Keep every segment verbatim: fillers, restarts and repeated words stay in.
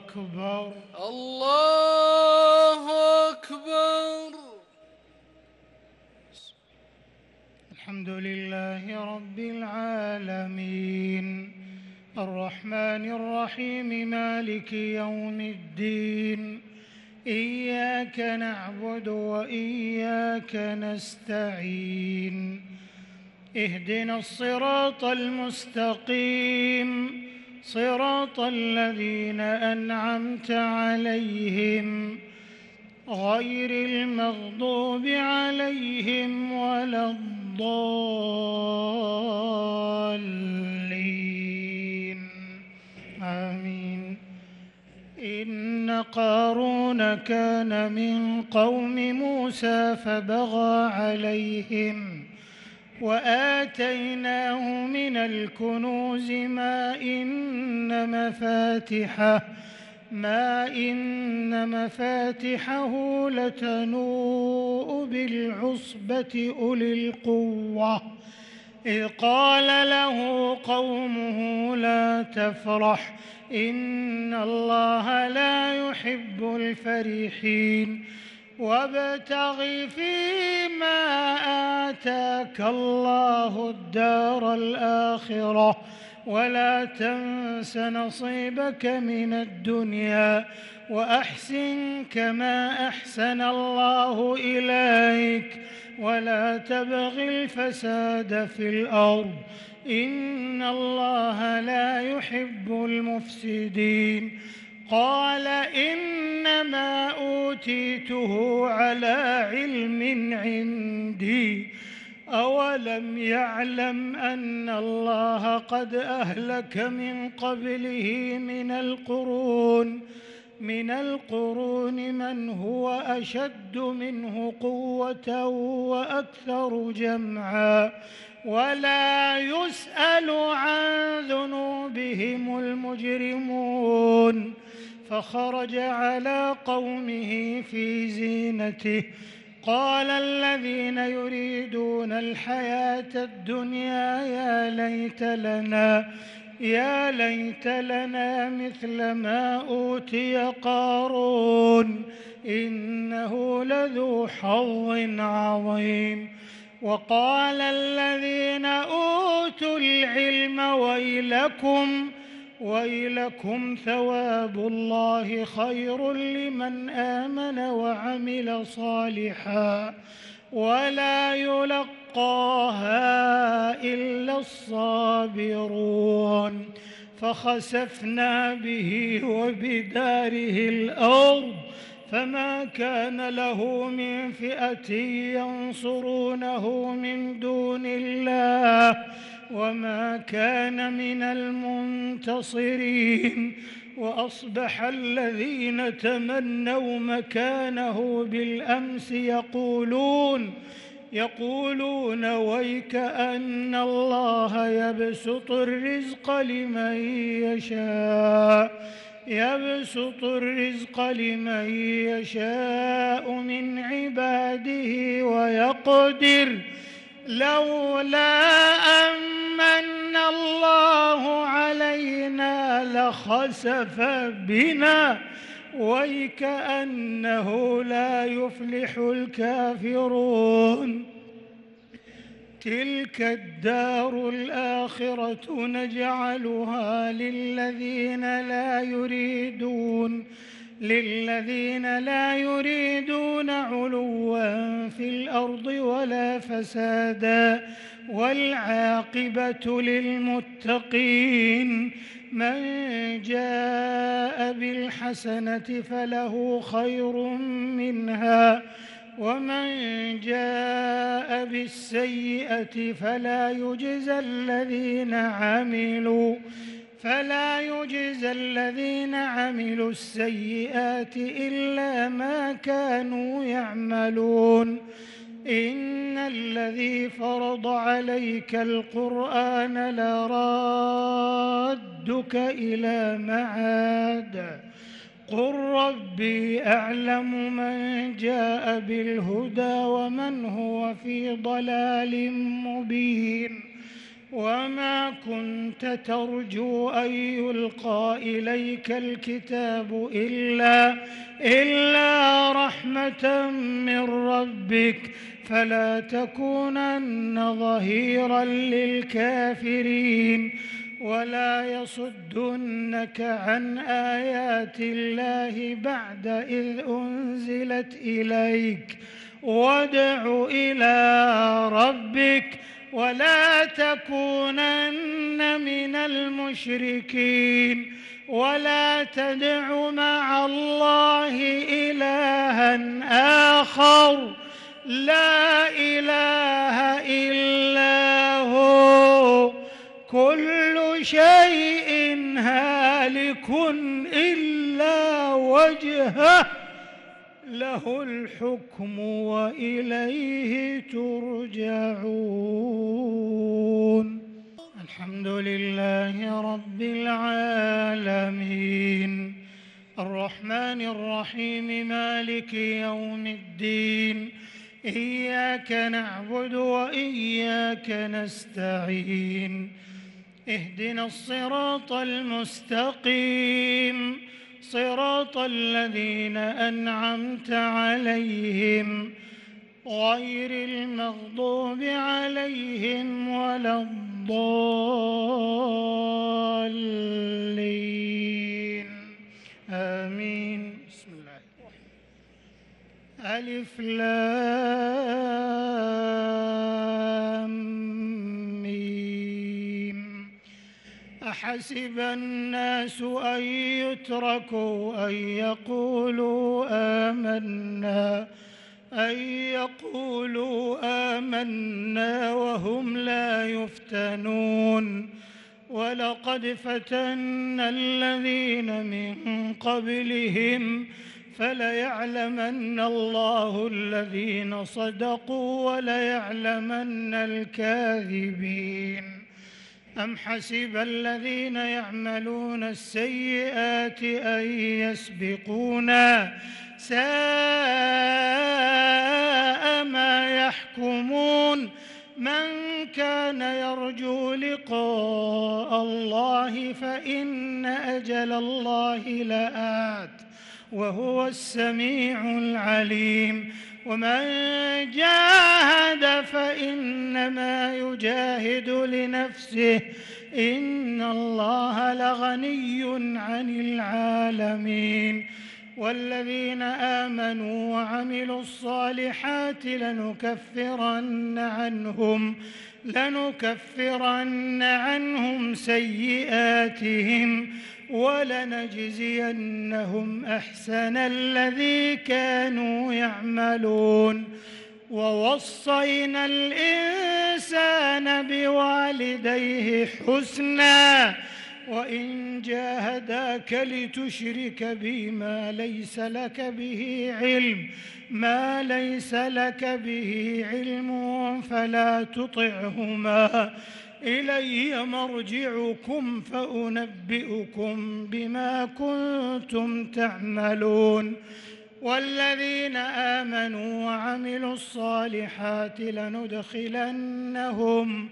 أكبر الله أكبر. الحمد لله رب العالمين الرحمن الرحيم مالك يوم الدين إياك نعبد وإياك نستعين اهدنا الصراط المستقيم صراط الذين أنعمت عليهم غير المغضوب عليهم ولا الضالين آمين. إن قارون كان من قوم موسى فبغى عليهم وآتيناه من الكنوز ما إن مفاتحه ما إن مفاتحه لتنوء بالعصبة أولي القوة إذ قال له قومه لا تفرح إن الله لا يحب الفرحين وابتغ فيما آتاك الله الدار الآخرة ولا تنس نصيبك من الدنيا وأحسن كما أحسن الله إليك ولا تبغ الفساد في الأرض إن الله لا يحب المفسدين. قال إنما أوتيته على علم عندي أولم يعلم أن الله قد أهلك من قبله من القرون من القرون من هو أشد منه قوة وأكثر جمعا ولا يسأل عن ذنوبهم المجرمون. فخرج على قومه في زينته قال الذين يريدون الحياة الدنيا يا ليت لنا يا ليت لنا مثل ما أوتي قارون إنه لذو حظ عظيم. وقال الذين أوتوا العلم ويلكم ويلكم ثواب الله خير لمن آمن وعمل صالحا ولا يلقاها إلا الصابرون. فخسفنا به وبداره الأرض فما كان له من فئة ينصرونه من دون الله وما كان من المنتصرين. وأصبح الذين تمنوا مكانه بالأمس يقولون يقولون ويك أن الله يبسط الرزق لمن يشاء يبسط الرزق لمن يشاء من عباده ويقدر لولا أمن الله علينا لخسف بنا ويكأنه لا يفلح الكافرون. تلك الدار الآخرة نجعلها للذين لا يريدون للذين لا يريدون علوا في الأرض ولا فسادا والعاقبة للمتقين. من جاء بالحسنة فله خير منها ومن جاء بالسيئة فلا يجزى الذين عملوا فلا يجزى الذين عملوا السيئات إلا ما كانوا يعملون. إن الذي فرض عليك القرآن لرادك إلى معاد قل ربي أعلم من جاء بالهدى ومن هو في ضلال مبين. وما كنت ترجو أن يلقى إليك الكتاب إلا, إلا رحمة من ربك فلا تكونن ظهيرا للكافرين ولا يصدنك عن آيات الله بعد إذ أنزلت إليك وادع إلى ربك ولا تكونن من المشركين ولا تدع مع الله إلها آخر لا إله إلا هو كل شيء هالك إلا وجهه له الحكم وإليه ترجعون. الحمد لله رب العالمين الرحمن الرحيم مالك يوم الدين إياك نعبد وإياك نستعين اهدنا الصراط المستقيم صراط الذين أنعمت عليهم غير المغضوب عليهم ولا الضالين آمين. بسم الله ألف لام ميم أحسب الناس أن يتركوا أن يقولوا آمنا أن يقولوا آمنا وهم لا يفتنون ولقد فتنا الذين من قبلهم فليعلمن الله الذين صدقوا وليعلمن الكاذبين. أم حسب الذين يعملون السيئات أن يسبقونا ساء ما يحكمون. من كان يرجو لقاء الله فإن أجل الله لآت وهو السميع العليم. ومن جاهد فإنما يجاهد لنفسه إن الله لغني عن العالمين. والذين آمنوا وعملوا الصالحات لنكفرن عنهم لنكفرن عنهم سيئاتهم ولنجزينهم أحسن الذي كانوا يعملون. ووصينا الإنسان بوالديه حسنا وإن جاهداك لتشرك بي ما ليس لك به علم ما ليس لك به علم فلا تطعهما إلي مرجعكم فأنبئكم بما كنتم تعملون. والذين آمنوا وعملوا الصالحات لندخلنهم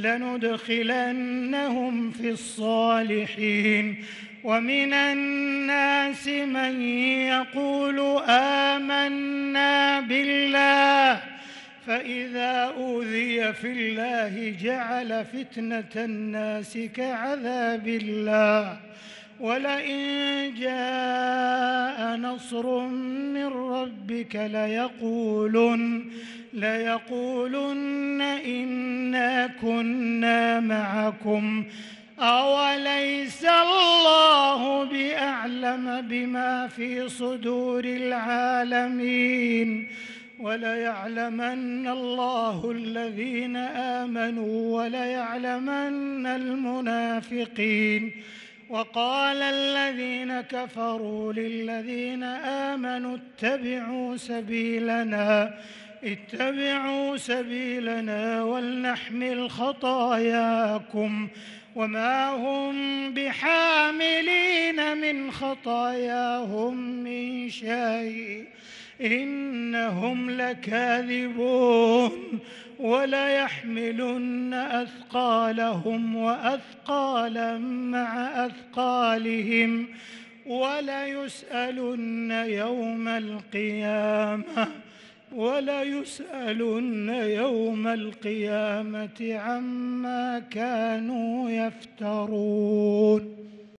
لندخلنهم في الصالحين. ومن الناس من يقول آمنا بالله فإذا أوذي في الله جعل فتنة الناس كعذاب الله ولئن جاء نصر من ربك ليقولن ليقولن إنا كنا معكم أوليس الله بأعلم بما في صدور العالمين. وليعلمن الله الذين آمنوا وليعلمن المنافقين. وقال الذين كفروا للذين آمنوا اتبعوا سبيلنا اتبعوا سبيلنا ولنحمل خطاياكم وما هم بحاملين من خطاياهم من شيء إنهم لكاذبون وليحملن أثقالهم وأثقالا مع أثقالهم وليسألن يوم القيامة وليسألن يوم القيامة عما كانوا يفترون.